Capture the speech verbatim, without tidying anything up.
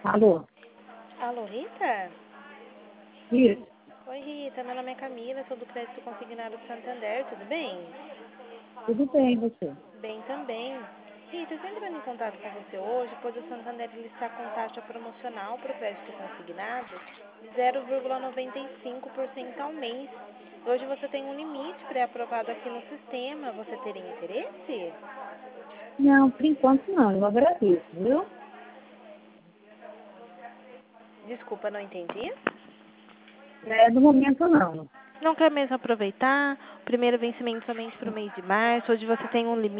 Alô? Alô, Rita? Isso. Oi, Rita. Meu nome é Camila, sou do Crédito Consignado do Santander, tudo bem? Tudo bem, você? Bem também. Rita, eu estou entrando em contato com você hoje, pois o Santander ele está com taxa promocional para o crédito consignado de zero vírgula noventa e cinco por cento ao mês. Hoje você tem um limite pré-aprovado aqui no sistema, você teria interesse? Não, por enquanto não, eu agradeço, viu? Desculpa, não entendi. É, no momento não. Não quer mesmo aproveitar? O primeiro vencimento somente para o mês de março, hoje você tem um limite